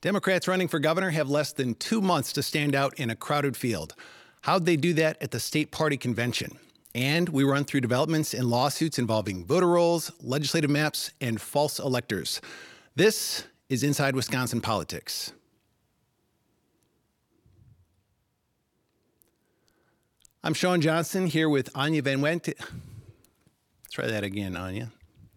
Democrats running for governor have less than 2 months to stand out in a crowded field. How'd they do that at the state party convention? And we run through developments in lawsuits involving voter rolls, legislative maps, and false electors. This is Inside Wisconsin Politics. I'm Sean Johnson here with Anya Van Went. Try that again, Anya.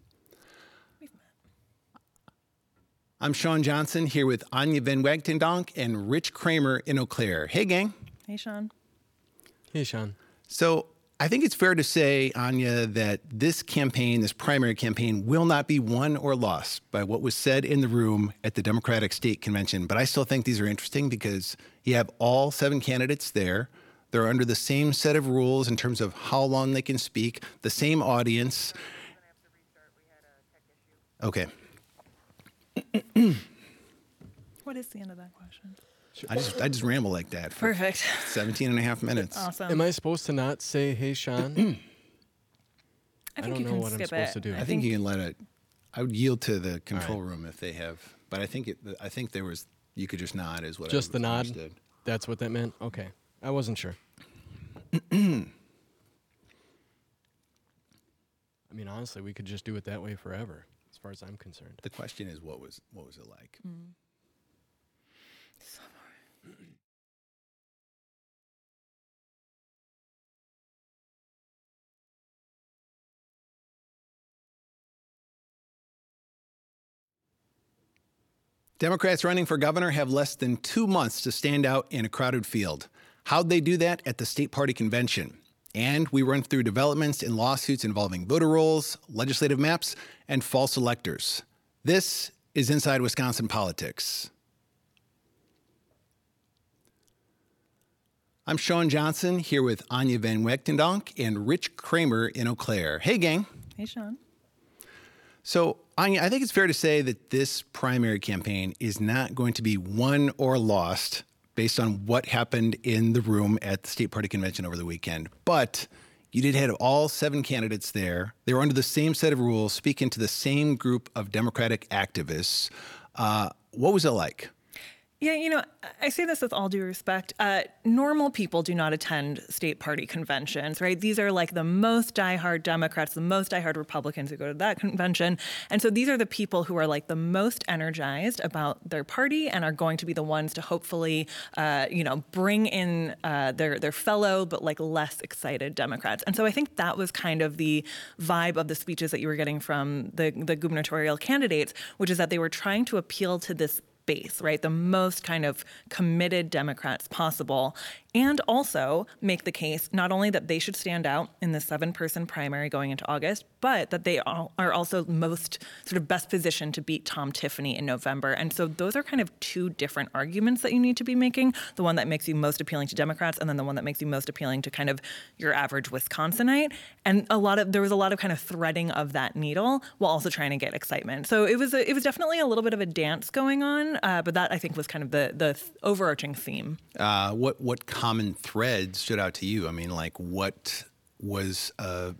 I'm Sean Johnson here with Anya Van Wagtendonk and Rich Kramer in Eau Claire. Hey, gang. Hey, Sean. Hey, Sean. So I think it's fair to say, Anya, that this campaign, this primary campaign, will not be won or lost by what was said in the room at the Democratic State Convention. But I still think these are interesting because you have all 7 candidates there. They're under the same set of rules in terms of how long they can speak, the same audience. Okay. What is the end of that question? I just ramble like that for Perfect. 17 and a half minutes. Awesome. Am I supposed to not say, hey, Sean? I don't you know can what I'm skip supposed it. to do. I think you can let it. I would yield to the control room if they have. But I think there was. You could just nod is what. Just I the nod? understood. That's what that meant? Okay. I wasn't sure. I mean, honestly, we could just do it that way forever, as far as I'm concerned. The question is, what was it like? Democrats running for governor have less than 2 months to stand out in a crowded field. How'd they do that at the state party convention? And we run through developments in lawsuits involving voter rolls, legislative maps, and false electors. This is Inside Wisconsin Politics. I'm Sean Johnson here with Anya Van Wagtendonk and Rich Kramer in Eau Claire. Hey, gang. Hey, Sean. So, Anya, I think it's fair to say that this primary campaign is not going to be won or lost based on what happened in the room at the state party convention over the weekend. But you did have all 7 candidates there. They were under the same set of rules, speaking to the same group of Democratic activists. What was it like? Yeah, I say this with all due respect. Normal people do not attend state party conventions, right? These are like the most diehard Democrats, the most diehard Republicans who go to that convention. And so these are the people who are like the most energized about their party and are going to be the ones to hopefully, bring in their fellow but like less excited Democrats. And so I think that was kind of the vibe of the speeches that you were getting from the gubernatorial candidates, which is that they were trying to appeal to this base, right? The most kind of committed Democrats possible, and also make the case not only that they should stand out in the 7-person primary going into August, but that they are also most sort of best positioned to beat Tom Tiffany in November. And so those are kind of 2 different arguments that you need to be making. The one that makes you most appealing to Democrats, and then the one that makes you most appealing to kind of your average Wisconsinite. And there was a lot of kind of threading of that needle while also trying to get excitement. So it was definitely a little bit of a dance going on, but that I think was kind of the overarching theme. What common thread stood out to you? I mean, like what was a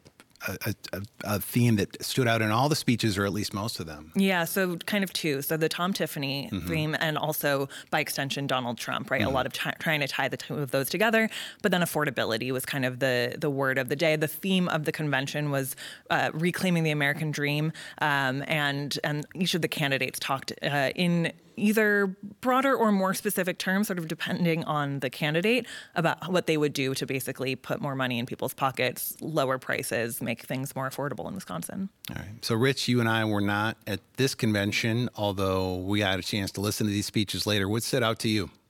theme that stood out in all the speeches, or at least most of them? Yeah, so kind of 2. So the Tom Tiffany theme, and also by extension Donald Trump, right? A lot of trying to tie the 2 of those together. But then affordability was kind of the word of the day. The theme of the convention was reclaiming the American dream, and each of the candidates talked in either broader or more specific terms, sort of depending on the candidate, about what they would do to basically put more money in people's pockets, lower prices, make things more affordable in Wisconsin. All right. So, Rich, you and I were not at this convention, although we had a chance to listen to these speeches later. What stood out to you?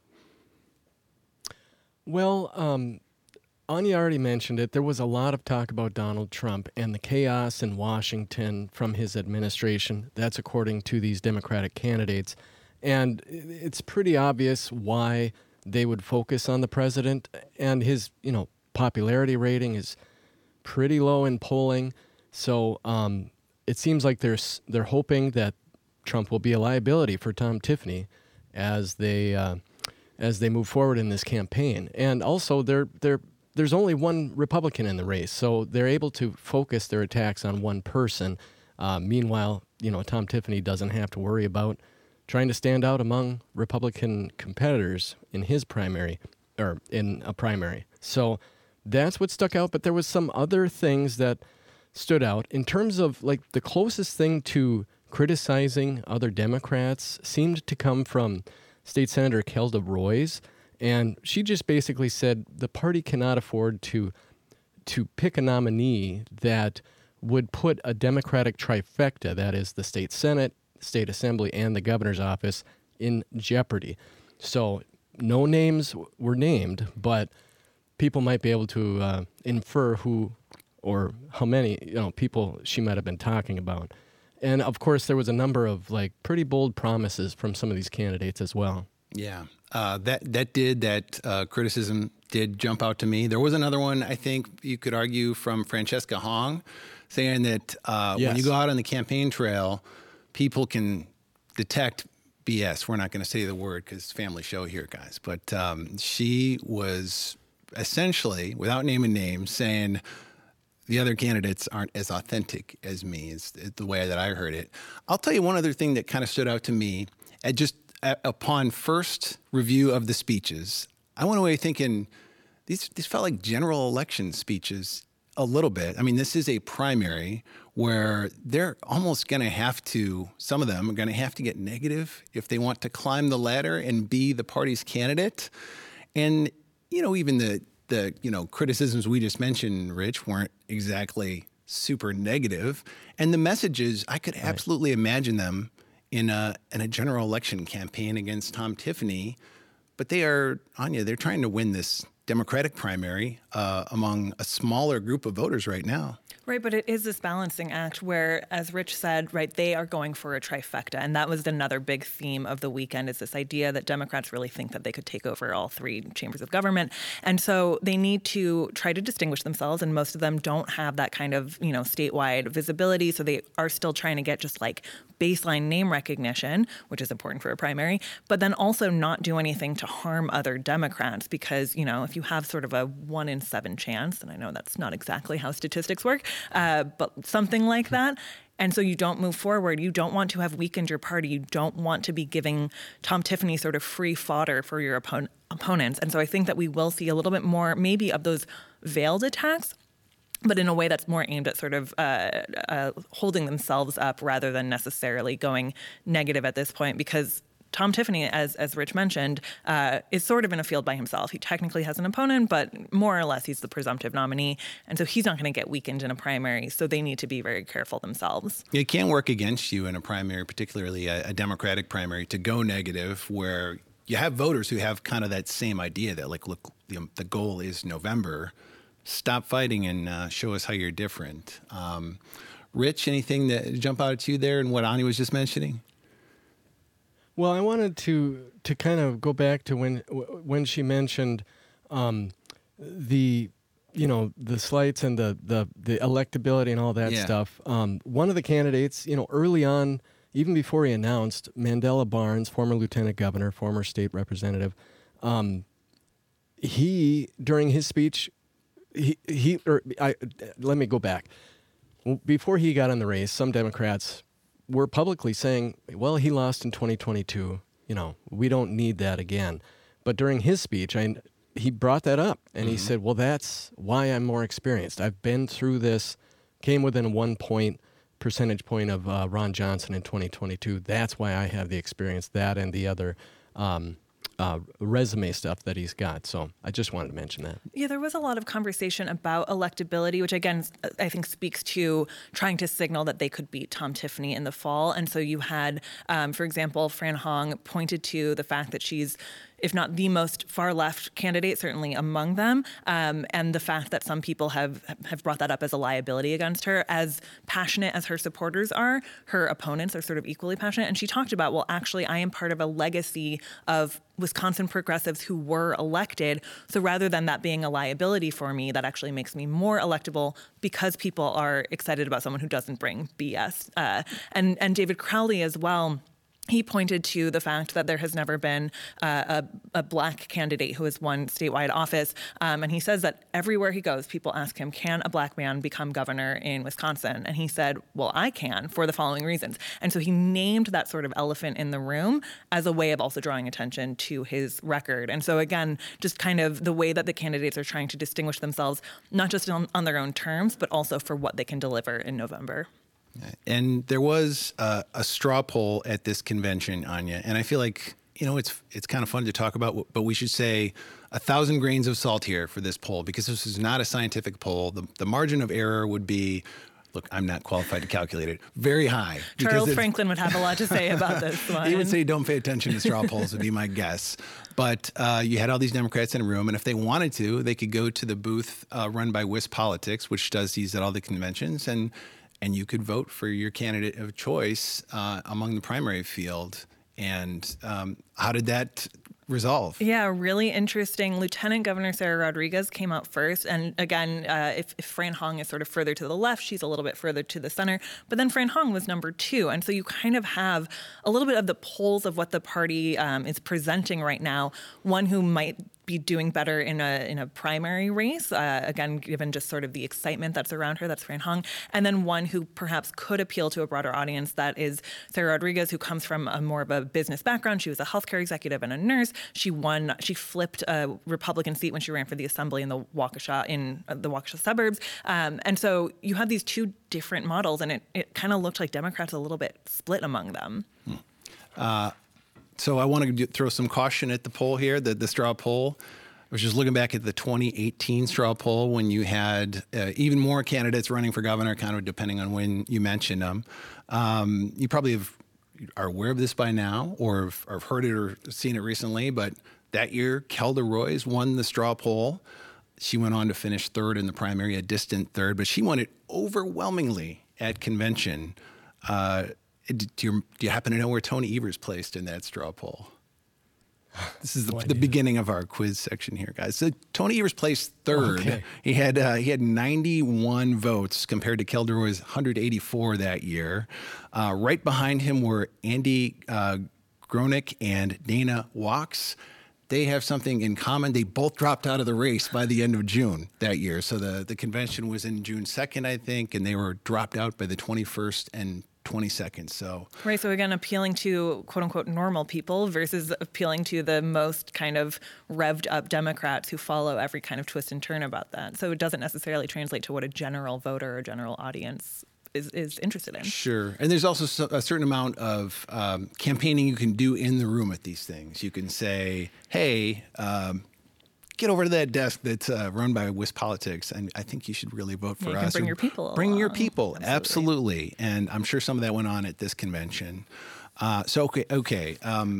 Well, Anya already mentioned it. There was a lot of talk about Donald Trump and the chaos in Washington from his administration. That's according to these Democratic candidates. And it's pretty obvious why they would focus on the president, and his, popularity rating is pretty low in polling. So it seems like they're hoping that Trump will be a liability for Tom Tiffany as they move forward in this campaign. And also, there's only one Republican in the race, so they're able to focus their attacks on one person. Meanwhile, Tom Tiffany doesn't have to worry about trying to stand out among Republican competitors in his primary, or in a primary. So that's what stuck out. But there was some other things that stood out in terms of like the closest thing to criticizing other Democrats seemed to come from State Senator Kelda Roys. And she just basically said the party cannot afford to pick a nominee that would put a Democratic trifecta, that is the state Senate, state assembly, and the governor's office, in jeopardy. So no names were named, but people might be able to infer who or how many people she might have been talking about. And of course, there was a number of like pretty bold promises from some of these candidates as well. Yeah, that criticism did jump out to me. There was another one, I think you could argue, from Francesca Hong, saying that when you go out on the campaign trail, people can detect BS. We're not going to say the word because it's family show here, guys. But she was essentially, without naming names, saying the other candidates aren't as authentic as me, is the way that I heard it. I'll tell you one other thing that kind of stood out to me. Upon first review of the speeches, I went away thinking these felt like general election speeches a little bit. I mean, this is a primary where they're almost going to have to, some of them are going to have to get negative if they want to climb the ladder and be the party's candidate. And, even the criticisms we just mentioned, Rich, weren't exactly super negative. And the messages, I could absolutely imagine them in a general election campaign against Tom Tiffany, but they're trying to win this Democratic primary among a smaller group of voters right now. Right, but it is this balancing act where, as Rich said, right, they are going for a trifecta. And that was another big theme of the weekend, is this idea that Democrats really think that they could take over all three chambers of government. And so they need to try to distinguish themselves. And most of them don't have that kind of, statewide visibility. So they are still trying to get just like baseline name recognition, which is important for a primary, but then also not do anything to harm other Democrats. Because, if you have sort of a 1 in 7 chance, and I know that's not exactly how statistics work, but something like that. And so you don't move forward. You don't want to have weakened your party. You don't want to be giving Tom Tiffany sort of free fodder for your opponents. And so I think that we will see a little bit more maybe of those veiled attacks, but in a way that's more aimed at sort of holding themselves up rather than necessarily going negative at this point. Because Tom Tiffany, as Rich mentioned, is sort of in a field by himself. He technically has an opponent, but more or less he's the presumptive nominee. And so he's not going to get weakened in a primary. So they need to be very careful themselves. It can work against you in a primary, particularly a Democratic primary, to go negative, where you have voters who have kind of that same idea that, like, look, the goal is November. Stop fighting and show us how you're different. Rich, anything that jump out at you there in what Ani was just mentioning? Well, I wanted to kind of go back to when she mentioned the slights and the electability and all that stuff. One of the candidates, early on, even before he announced, Mandela Barnes, former lieutenant governor, former state representative, he during his speech, let me go back. Before he got in the race, some Democrats were publicly saying, well, he lost in 2022. We don't need that again. But during his speech, he brought that up, and he said, well, that's why I'm more experienced. I've been through this, came within 1 percentage point of Ron Johnson in 2022. That's why I have the experience, that and the other resume stuff that he's got. So I just wanted to mention that. Yeah, there was a lot of conversation about electability, which again, I think speaks to trying to signal that they could beat Tom Tiffany in the fall. And so you had, for example, Fran Hong pointed to the fact that she's, if not the most far left candidate, certainly among them, and the fact that some people have brought that up as a liability against her. As passionate as her supporters are, her opponents are sort of equally passionate. And she talked about, well, actually, I am part of a legacy of Wisconsin progressives who were elected. So rather than that being a liability for me, that actually makes me more electable because people are excited about someone who doesn't bring BS. And David Crowley as well he pointed to the fact that there has never been a black candidate who has won statewide office. And he says that everywhere he goes, people ask him, can a black man become governor in Wisconsin? And he said, well, I can for the following reasons. And so he named that sort of elephant in the room as a way of also drawing attention to his record. And so again, just kind of the way that the candidates are trying to distinguish themselves, not just on their own terms, but also for what they can deliver in November. And there was a straw poll at this convention, Anya, and I feel like, it's kind of fun to talk about, but we should say 1,000 grains of salt here for this poll, because this is not a scientific poll. The margin of error would be, look, I'm not qualified to calculate it, very high. Charles Franklin would have a lot to say about this one. He would say, don't pay attention to straw polls, would be my guess. But you had all these Democrats in a room, and if they wanted to, they could go to the booth run by WisPolitics, which does these at all the conventions, and you could vote for your candidate of choice among the primary field. And how did that resolve? Yeah, really interesting. Lieutenant Governor Sarah Rodriguez came out first. And again, if Fran Hong is sort of further to the left, she's a little bit further to the center. But then Fran Hong was number 2. And so you kind of have a little bit of the polls of what the party is presenting right now. One who might be doing better in a primary race, again, given just sort of the excitement that's around her, that's Fran Hong, and then one who perhaps could appeal to a broader audience, that is Sarah Rodriguez, who comes from a more of a business background. She was a healthcare executive and a nurse. She flipped a Republican seat when she ran for the assembly in the Waukesha suburbs. And so you have these two different models, and it kind of looked like Democrats a little bit split among them. So I want to throw some caution at the poll here, the straw poll. I was just looking back at the 2018 straw poll when you had even more candidates running for governor, kind of depending on when you mentioned them. You probably are aware of this by now, or have heard it or seen it recently, but that year, Kelda Roys won the straw poll. She went on to finish third in the primary, a distant third, but she won it overwhelmingly at convention. Do you happen to know where Tony Evers placed in that straw poll? This is the beginning of our quiz section here, guys. So Tony Evers placed third. Okay. He had 91 votes compared to Kelda Roy's 184 that year. Right behind him were Andy Gronick and Dana Wachs. They have something in common. They both dropped out of the race by the end of June that year. So the convention was in June 2nd, I think, and they were dropped out by the 21st and 22nd. So right. So again, appealing to quote unquote normal people versus appealing to the most kind of revved up Democrats who follow every kind of twist and turn about that. So it doesn't necessarily translate to what a general voter or general audience is interested in. Sure. And there's also a certain amount of campaigning you can do in the room at these things. You can say, hey, get over to that desk that's run by WisPolitics, and I think you should really vote for us. You can bring your people Bring along. your people, absolutely. And I'm sure some of that went on at this convention. Okay.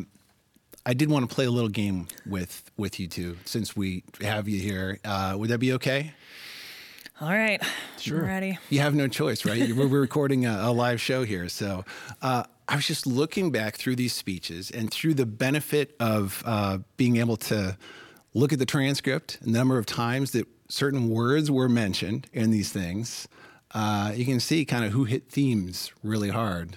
I did want to play a little game with you two, since we have you here. Would that be okay? All right. Sure. I'm ready. You have no choice, right? We're recording a live show here. So I was just looking back through these speeches and through the benefit of being able to look at the transcript, the number of times that certain words were mentioned in these things. You can see kind of who hit themes really hard.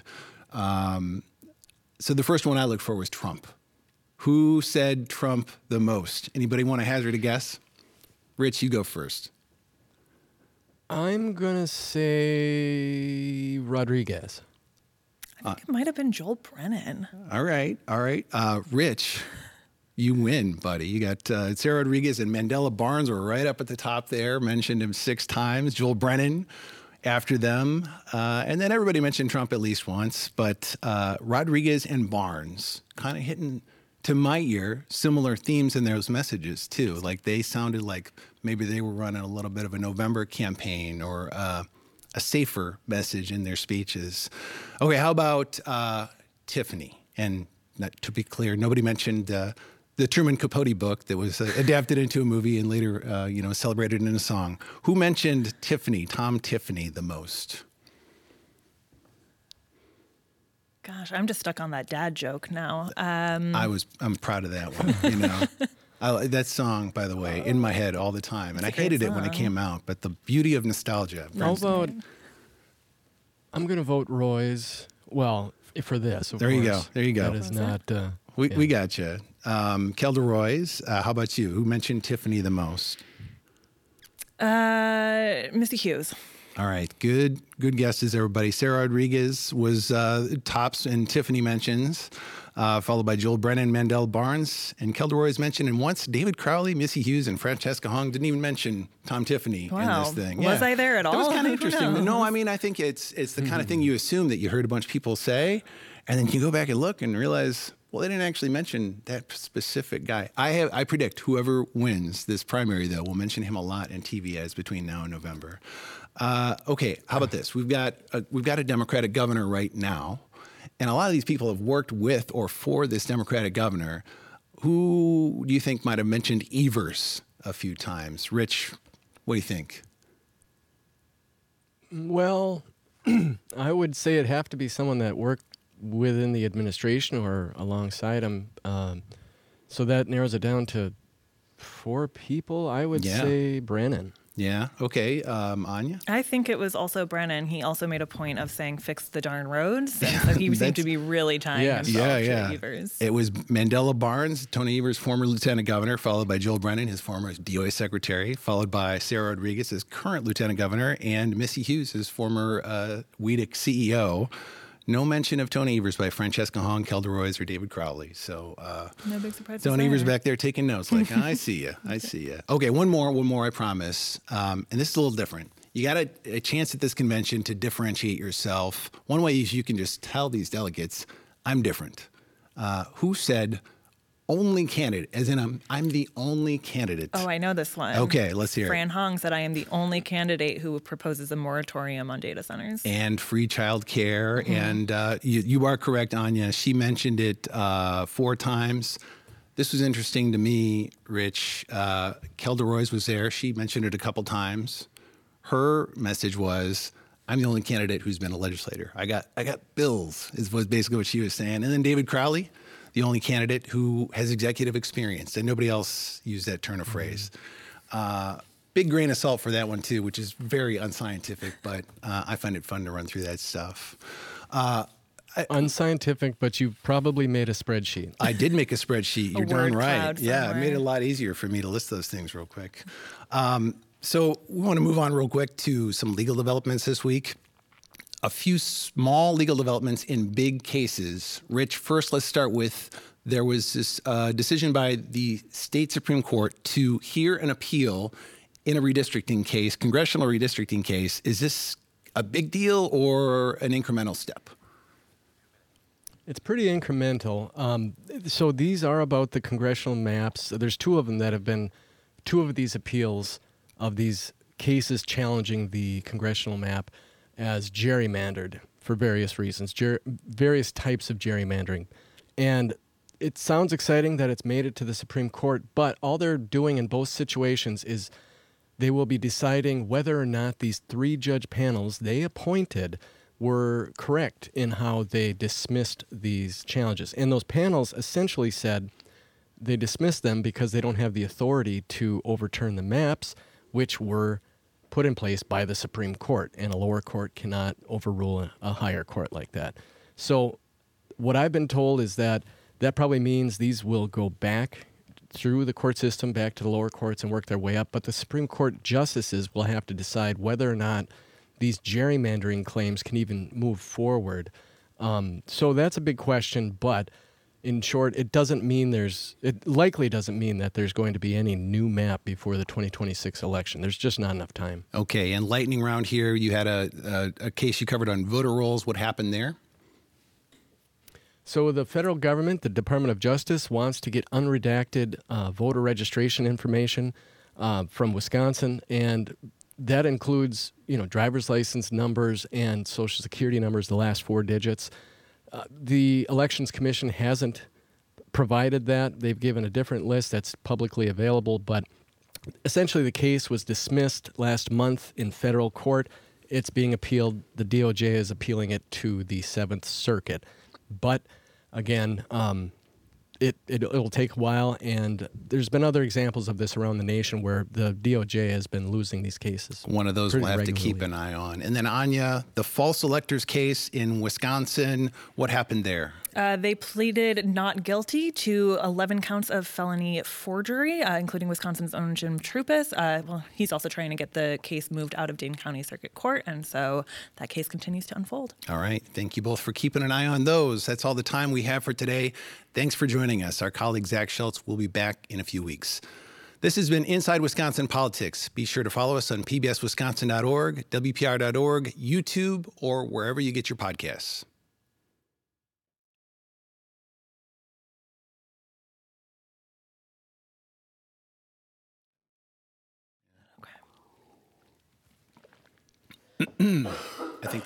So the first one I looked for was Trump. Who said Trump the most? Anybody want to hazard a guess? Rich, you go first. I'm going to say Rodriguez. I think it might have been Joel Brennan. All right. Rich, you win, buddy. You got Sarah Rodriguez and Mandela Barnes were right up at the top there, mentioned him 6 times. Joel Brennan after them. And then everybody mentioned Trump at least once. But Rodriguez and Barnes kind of hitting, to my ear, similar themes in those messages, too. Like they sounded like maybe they were running a little bit of a November campaign or a safer message in their speeches. Okay, how about Tiffany? And to be clear, nobody mentioned the Truman Capote book that was adapted into a movie and later, celebrated in a song. Who mentioned Tiffany, Tom Tiffany, the most? Gosh, I'm just stuck on that dad joke now. I'm proud of that one. That song, by the way, in my head all the time, and I hated it when it came out. But the beauty of nostalgia. I'm going to vote Roy's. Well, For this, of There you course. go. There you go. That is not... We got you. Kelda Roys, how about you? Who mentioned Tiffany the most? Missy Hughes. All right, good guesses, everybody. Sarah Rodriguez was tops in Tiffany mentions, followed by Joel Brennan, Mandel Barnes, and Kelda Roy's mentioned. And once David Crowley, Missy Hughes, and Francesca Hong didn't even mention Tom Tiffany in this thing. Was I there at all? That was kind of Who interesting. knows? No, I mean, I think it's the kind of thing you assume that you heard a bunch of people say, and then you go back and look and realize, well, they didn't actually mention that specific guy. I predict whoever wins this primary, though, will mention him a lot in TV ads between now and November. Okay, how about this? We've got a Democratic governor right now, and a lot of these people have worked with or for this Democratic governor. Who do you think might have mentioned Evers a few times? Rich, what do you think? Well, I would say it'd have to be someone that worked within the administration or alongside him. So that narrows it down to 4 people. I would say Brennan. Yeah. Okay. Anya? I think it was also Brennan. He also made a point of saying, fix the darn roads. And so he seemed to be really tying himself to Evers. It was Mandela Barnes, Tony Evers' former lieutenant governor, followed by Joel Brennan, his former DOA secretary, followed by Sarah Rodriguez, his current lieutenant governor, and Missy Hughes, his former WEDC CEO. No mention of Tony Evers by Francesca Hong, Kelda Roys, or David Crowley. So no big surprise. Tony Evers back there taking notes like, I see you. I see you. Okay, one more, I promise. And this is a little different. You got a chance at this convention to differentiate yourself. One way is you can just tell these delegates, I'm different. Who said only candidate, as in I'm the only candidate? Oh, I know this one. Okay, let's hear it. Fran Hong said, I am the only candidate who proposes a moratorium on data centers. And free child care. Mm-hmm. And you are correct, Anya. She mentioned it 4 times. This was interesting to me, Rich. Kelda Roys was there. She mentioned it a couple times. Her message was, I'm the only candidate who's been a legislator. I got bills, was basically what she was saying. And then David Crowley, the only candidate who has executive experience, and nobody else used that turn of phrase. Big grain of salt for that one, too, which is very unscientific, but I find it fun to run through that stuff. Unscientific, but you probably made a spreadsheet. I did make a spreadsheet. You're darn right. Yeah, it made it a lot easier for me to list those things real quick. So we want to move on real quick to some legal developments this week. A few small legal developments in big cases. Rich, first let's start with there was this decision by the state Supreme Court to hear an appeal in a redistricting case, congressional redistricting case. Is this a big deal or an incremental step? It's pretty incremental. So these are about the congressional maps. There's 2 of them that have been 2 of these appeals of these cases challenging the congressional map as gerrymandered for various reasons, various types of gerrymandering. And it sounds exciting that it's made it to the Supreme Court, but all they're doing in both situations is they will be deciding whether or not these 3-judge panels they appointed were correct in how they dismissed these challenges. And those panels essentially said they dismissed them because they don't have the authority to overturn the maps, which were put in place by the Supreme Court, and a lower court cannot overrule a higher court like that. So what I've been told is that probably means these will go back through the court system, back to the lower courts and work their way up, but the Supreme Court justices will have to decide whether or not these gerrymandering claims can even move forward. So that's a big question, but in short, it likely doesn't mean that there's going to be any new map before the 2026 election. There's just not enough time. Okay, and lightning round here, you had a case you covered on voter rolls. What happened there? So the federal government, the Department of Justice, wants to get unredacted voter registration information from Wisconsin, and that includes, driver's license numbers and Social Security numbers, the last 4 digits. The Elections Commission hasn't provided that. They've given a different list that's publicly available, but essentially the case was dismissed last month in federal court. It's being appealed. The DOJ is appealing it to the 7th Circuit. But again, it'll take a while, and there's been other examples of this around the nation where the DOJ has been losing these cases. One of those we'll have regularly. to keep an eye on. And then, Anya, the false electors case in Wisconsin, what happened there? They pleaded not guilty to 11 counts of felony forgery, including Wisconsin's own Jim Trupus. Well, he's also trying to get the case moved out of Dane County Circuit Court, and so that case continues to unfold. All right. Thank you both for keeping an eye on those. That's all the time we have for today. Thanks for joining us. Our colleague Zach Schultz will be back in a few weeks. This has been Inside Wisconsin Politics. Be sure to follow us on pbswisconsin.org, WPR.org, YouTube, or wherever you get your podcasts. I think